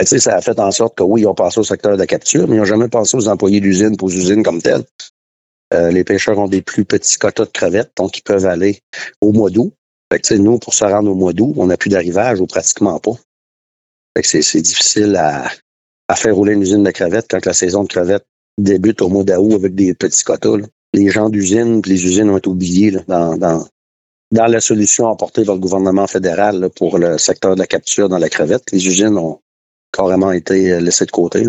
Tu sais, ça a fait en sorte que oui, ils ont pensé au secteur de la capture, mais ils n'ont jamais pensé aux employés d'usine, aux usines comme telles. Les pêcheurs ont des plus petits quotas de crevettes, donc ils peuvent aller au mois d'août. Fait que, nous, pour se rendre au mois d'août, on n'a plus d'arrivage ou pratiquement pas. Fait que c'est difficile à faire rouler une usine de crevettes quand la saison de crevettes débute au mois d'août avec des petits quotas. Là. Les gens d'usine, les usines ont été oubliés là, dans la solution apportée par le gouvernement fédéral là, pour le secteur de la capture dans la crevette. Les usines ont carrément été laissées de côté. Là.